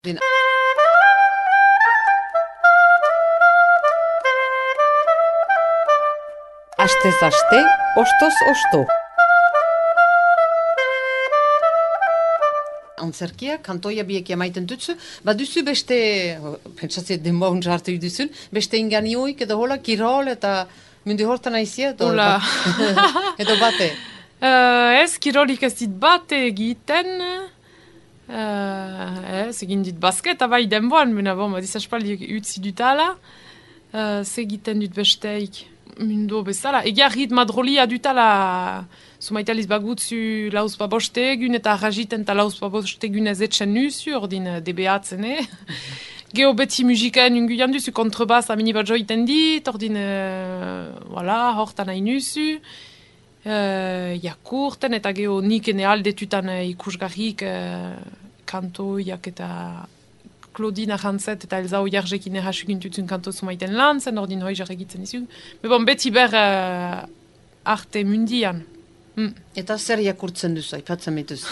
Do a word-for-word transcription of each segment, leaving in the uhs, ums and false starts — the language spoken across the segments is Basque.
Astez aste, ostoz osto. Antzerkia, kantoia biek emaiten dutzu, baduzu beste, pentsatze denboa untsa hartu duzun, beste inganioik edo hola, kirol eta mundu hortan aizia edo, bat, edo bate? Uh, ez, kirolik ez dit bate egiten, uh, ez, egin dit basket, abai denboan, mena bon, dizaspaldi utzi dutala, uh, segiten dut besteik mundu bezala. Egia rit madrolia dutala, sumaitaliz bagutzu lauz baboste egun eta arrajiten eta lauz baboste egun ez etxen nuzu, ordin debeatzen, eh? Geo beti musikaen unguian duzu, kontrebaz amini bat joiten dit, ordin, uh, voilà, hortan hain nuzu. Uh, jakurten eta geho nik ene aldetutan uh, ikusgarrik uh, kantoiak eta Claudine Arantzet eta Elza Oiarjekin errasukin tutzun kanto zumaiten lan zen, ordin hoi jarregitzen izu. Me bon, beti ber uh, arte mundian. Mm. Eta zer jakurtzen duzu, aipatzen metuzu?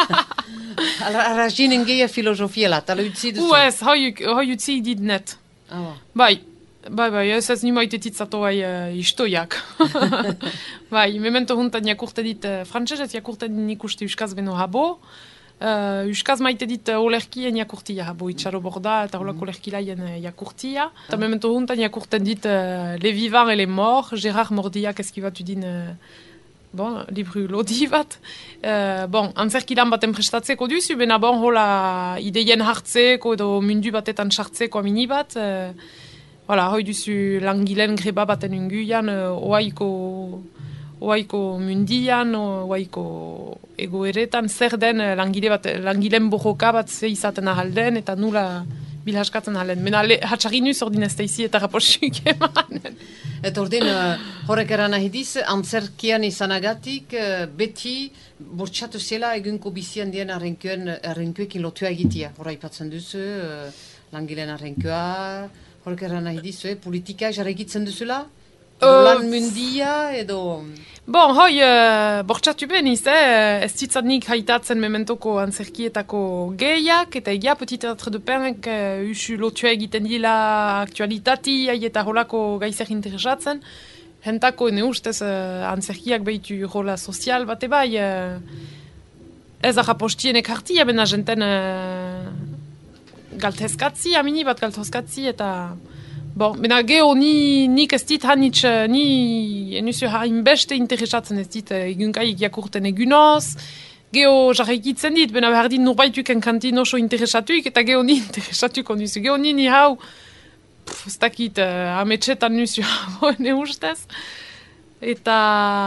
Arrazinen geia filosofiela, tala utzi duzu? Uez, hoi, hoi utzi dit net. Ah, bai. Bai, bai, ez ez nimaitetit zato bai uh, istoiak. Bai, memento huntan jakurte dit uh, frantzesez, jakurte dit ikuste uskaz beno habo. Uh, uskaz maite dit uh, olerkien jakurtia habo, itxaro borda eta holak olerkilaien uh, jakurtia. Eta memento huntan jakurte dit uh, Les vivants et les morts, Gérard Mordia, keski batu din... Uh, bon, libru lodi bat. Uh, bon, antzerkilan baten prestatzeko duzu, bena bon, hola ideien hartzeko edo mundu batetan sartzeko amini bat. Uh, Hala, hoi duzu langileen greba baten unguian, uh, oaiko, oaiko mundian, oaiko egoeretan, zer den uh, langile bat, langileen borroka bat ze izaten ahalden, eta nula bilhaskatzen ahalen. Mena hatxarinuz ordin ez da izi eta raposuk emanen. Eta ordin, uh, horrek eran ahidiz, antzerkian izanagatik, uh, beti bortxatu zela egunko bizian dien arrenkuekin lotua egitea. Horra ipatzen duzu, uh, langileen arrenkua, horrek eran nahi dizu, eh? Politika jarregitzen duzula? Edo uh, lan mundia, edo... Bon, hoi, uh, bortxatu beniz, eh? Ez zitzat nik haitatzen mementoko antzerkietako gehiak, eta egia Petit Teatre de Pernek uh, usu lotua egiten dila aktualitatea eta holako gaizer interesatzen. Hentako, ne ustez, uh, antzerkiak behitu rola sozial bate bai, uh, ez arrapostienek hartia, bena jenten... Uh, galtezkatzi, amini bat galtezkatzi, eta... Bon, bena geho ni, nik ez dit hanitz, ni enuzu hain beste interesatzen ez dit egunkaik jakurten egunoz, geho jarrekitzen dit, bena behar dit nurbaituken kantin oso interesatuik, eta geho ni interesatuko nuzu. Geho ni ni hau, ez dakit, uh, ametxetan nuzu hau, ne ustez. Eta...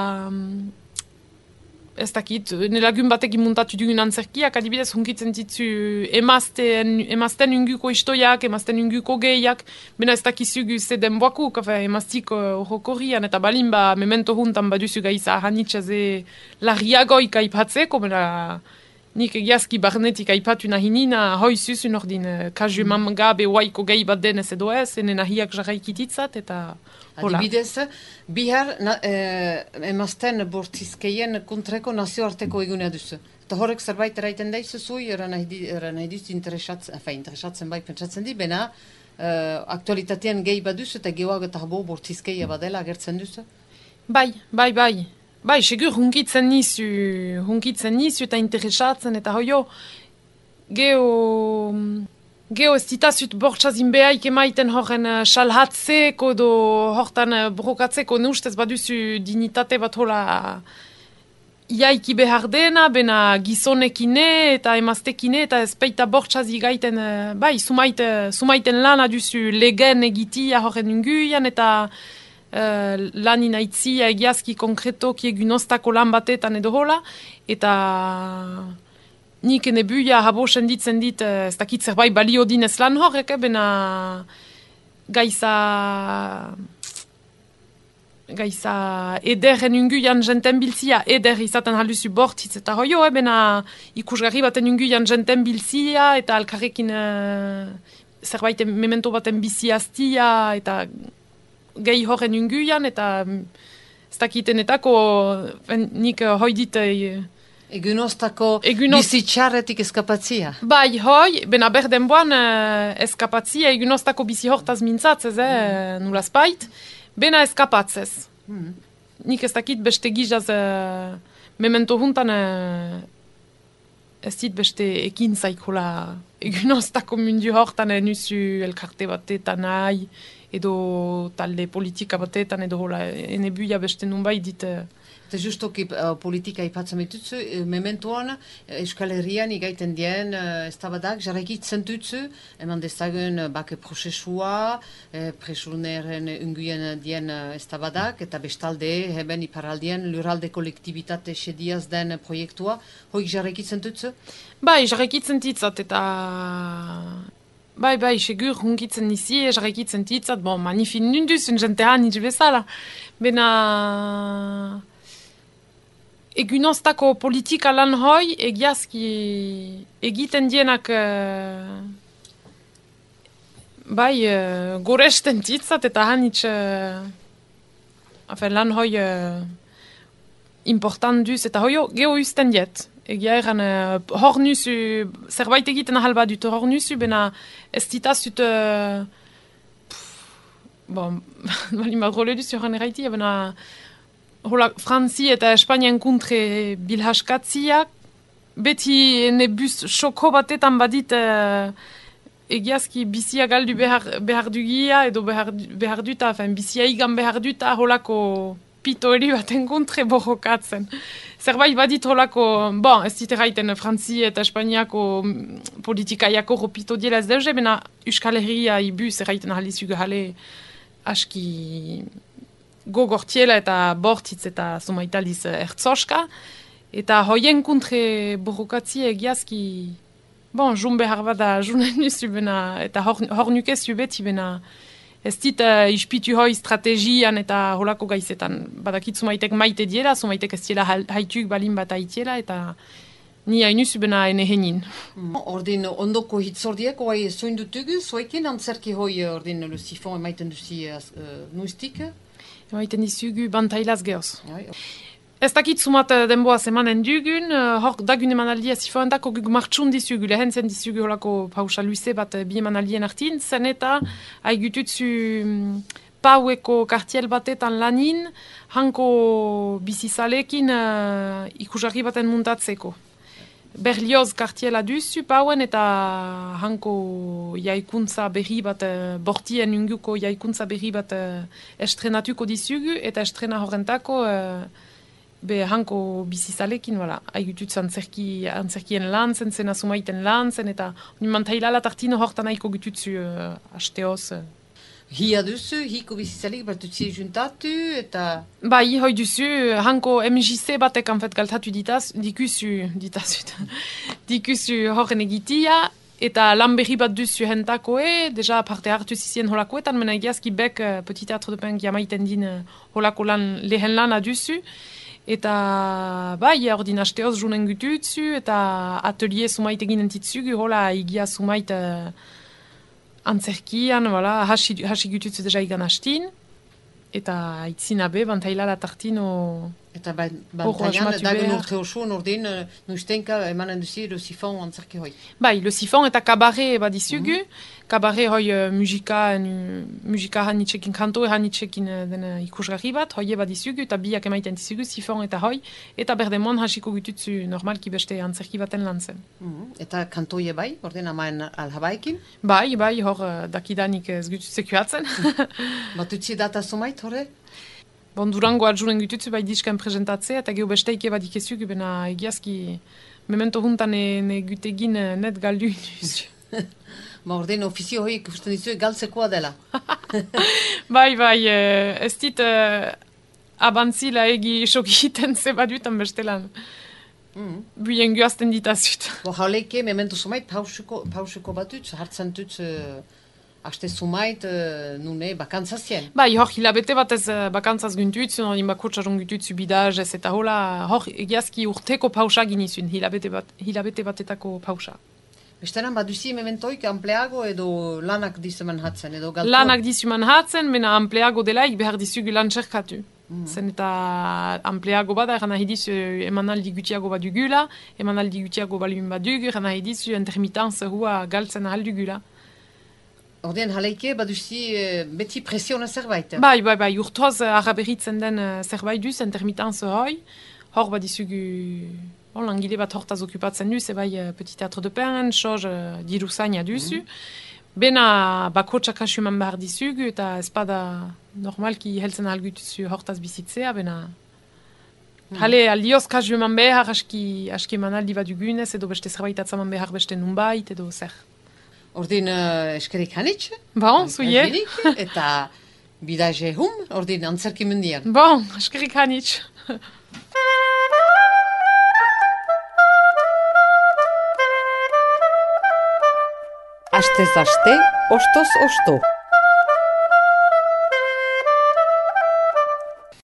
Ez dakit, nelagun batek imuntatu dugun antzerkiak, adibidez hunkitzen ditzu emazten, emazten unguko istoiak, emazten unguko gehiak, bena ez dakizugu ze denboakuk, emaztik horrokorrian, eta balin ba, memento huntan baduzu gaiza hanitxaze larriagoik aipatzeko, bena nik egiazki barnetik aipatu nahi nina, hoi zuzun ordin, kazu eman gabe waiko gehi bat denez edo ez, ene nahiak jarraikititzat, eta... Adibidez, bihar na, eh, emazten bortizkeien kontreko nazioarteko egunea duzu. Eta horrek zerbait eraiten daizu zui, eran nahi dizu interesatzen, efe, interesatzen bai pentsatzen di, bena eh, aktualitatean gehi bat duzu eta gehoak eta bo bortizkeia badela agertzen duzu? Bai, bai, bai. Bai, segur hunkitzen nizu, hunkitzen nizu eta interesatzen, eta hoio, geho... Geho ez ditazut bortxazin behaik emaiten horren uh, salhatzeko edo hortan uh, brokatzeko ne ustez baduzu dignitate bat hola iaiki behar dena, bena gizonekine eta emaztekine eta ez peita bortxazi gaiten, uh, bai, sumait, uh, sumaiten lana duzu legen egitia horren unguian eta uh, lan inaitzia egiazki konkretoki egunostako lan batetan edo hola, eta... Nik ene buia habo senditzen dit, ez dakit zerbait balio dinez lan horrek, bena gaiza... Gaiza ederen unguian jenten biltzia, eder izaten haluzu bortitz eta hoio, bena ikusgarri baten unguian jenten biltzia, eta alkarrekin uh, zerbait memento baten biziaztia, eta gehi horren unguian, eta ez dakitenetako nik hoi dit... Uh, Egunostako Egunos- bizitxarretik eskapatzia. Bai, hoi, bena berdenboan uh, eskapatzia egunostako bizi hortaz mintzatzez, eh, mm. nula spait, bena eskapatzez. Mm. Nik ez dakit beste gizaz, uh, memento juntan uh, ez dit beste ekin zaikola egunostako mundu hortan enuzu elkarte batetan nahi, edo talde politika batetan, edo hola, enebuia beste nunbai dit... Uh, Eta justoki uh, politika ipatzen bitutzu, uh, mementuan Euskal Herrian igaiten dien uh, eztabadak jarraikitzen dutzu, eman dezagun uh, bake prozesua, uh, presuneren unguien dien uh, eztabadak, eta bestalde, heben iparaldien lurralde kolektibitate sediaz den proiektua, hoik jarraikitzen dutzu? Bai, jarraikitzen ditzat, eta... Bai, bai, segur, hunkitzen nizi, jarraikitzen ditzat, bon, manifin nunduz, un jentean nitz bezala. Bena... Egunostako politika lan hoi, egiazki egiten dienak... Uh, bai, uh, goresten ditzat, eta hanitz... Uh, afen, lan hoi... Uh, important duz, eta hoio, geho usten diet. Egia eran, uh, hor nuzu, zerbait egiten ahalba dut hor nuzu, bena ez ditazut... Uh, bon, bali madrole duz joran eraiti, bena... Hola, Franzi eta Espainian kontre bilhaskatziak, beti nebuz xoko batetan badit uh, egiazki bizia galdu behar, behar dugia, edo behar, behar duta, fin, bizia igan behar duta holako pito eri baten kontre borrokatzen. Zerbait badit holako, bon, ez dit eraiten Franzi eta Espainiako politikaiako ropito diela ez deuze, bena Euskal Herria ibuz eraiten ahalizugu jale aski... gogortiela eta bortitz eta zumaitaliz ertzoska. Eta hoien kontre borrokatzi egiazki, bon, jun behar bada junen nuzu bena, eta hor, hor nukezu beti bena, ez dit uh, ispitu hoi strategian eta holako gaizetan. Badakit zumaitek maite diela, zumaitek ez diela haituk balin bat haitiela, eta ni hainuzu bena ene henin. Mm. Ordin ondoko hitzordiak, oai zoindutugu, zoekin antzerki hoi ordin le sifon emaiten duzi uh, nuistik? Emaiten dizugu bantailaz gehoz. Ai, Ez dakit sumat denboaz emanen dugun, hor dagun emanaldia zifoentako guk martxun dizugu, lehen zen dizugu holako pausa luze bat bi emanaldien artin, zen eta haigututzu paueko kartiel batetan lanin, hanko bizizalekin uh, ikusarri baten muntatzeko. Berlioz kartiela duzu pauen eta hanko jaikuntza berri bat, uh, bortien unguko jaikuntza berri bat uh, estrenatuko dizugu, eta estrena horrentako uh, be hanko bizizalekin, voilà, haigututz antzerki, antzerkien lan zen, zen asumaiten lan zen, eta nimantailala tartino hortan haiko gututzu uh, hasteoz. Uh. Hia duzu, hiko bizizalik batutzi juntatu, eta... Bai, hoi duzu, hanko M J C batek anfet galtatu ditaz, dikuzu, ditazut, dikuzu horren egitia, eta lan berri bat duzu hentakoe, deja parte hartu zizien holakoetan, mena egiazki bek Petit Teatro de Pen giamaiten din holako lan, lehen lana duzu, eta bai, ordin hasteoz junen gututzu, eta atelier sumait eginen titzugu, hola egia sumait... Uh, antzerkian, voilà, hasi, hasi gututzu deja igan hastin, eta itzinabe, bantailala tartino... Eta bantailan, dagun urte oso, nordin, nustenka emanen duzi le sifon antzerki hoi. Bai, le sifon eta kabare badizugu, mm-hmm. Kabare hoi uh, musika, nu, musika hanitzekin, kanto hanitzekin uh, den uh, ikusgarri bat, hoi badizugu, eta biak emaiten dizugu, sifon eta hoi, eta berdemon hasiko gututzu normalki beste antzerki baten lan zen. Mm-hmm. Eta kantoie bai, orden amaen alhabaikin? Bai, bai, hor uh, dakidanik ez gututzekuatzen. Batutzi data sumait, horre? Bon, Durango adjuren gututzu bai disken presentatzea, eta geho besteike badikezugu, bena egiazki memento juntan ne gutegin net galdu inuzu. Ba, ordin ofizio hoi ikusten dizu galtzekoa dela. Bai, bai, ez dit uh, abantzila egi sokiten zebadutan bestelan. Mm. Buien guazten ditazut. Bo, jauleike memento sumait pausuko, pausuko batutz, hartzen dutz... Uh... Aste sumait, uh, nune, bakantzazien. Bai, hor, hilabete bat ez uh, bakantzaz guntutzu, hori bakotxarun gututzu bidaz, ez eta hola, hor, egiazki urteko pausa ginizun, hilabete, bat, hilabete batetako pausa. Besteran, baduzi mementoik ampleago edo lanak dizuman hatzen, edo galto? Lanak dizuman hatzen, mena ampleago delaik behar dizugu lan txerkatu. Zen eta ampleago bada, eran nahi dizu emanaldi gutiago bat dugula, emanaldi gutiago balun bat dugu, eran nahi dizu intermitanz hua galtzen ahal dugula. Ordean, jaleike, baduzi uh, beti presiona zerbait. Bai, bai, bai, urtoaz araberitzen den uh, zerbait duz, intermitanz hoi, hor bat dizugu, bon, langile bat hortaz okupatzen duz, e bai uh, Petit Teatro de Pen, soz uh, diru zaina duzu. Mm. Bena bakotsak asuman behar dizugu, eta ez bada normalki heltzen algutuzu hortaz bizitzea, bena... Mm. Hale, aldioz kasuman behar, aski, aski manaldi bat dugunez, edo beste zerbait atzaman behar beste nunbait, edo zer. Ordin uh, eskerik hanitz. Bon, zuie. Eta bidaje hum, ordin antzerki mundian. Bon, eskerik hanitz. Astez aste, ostoz osto.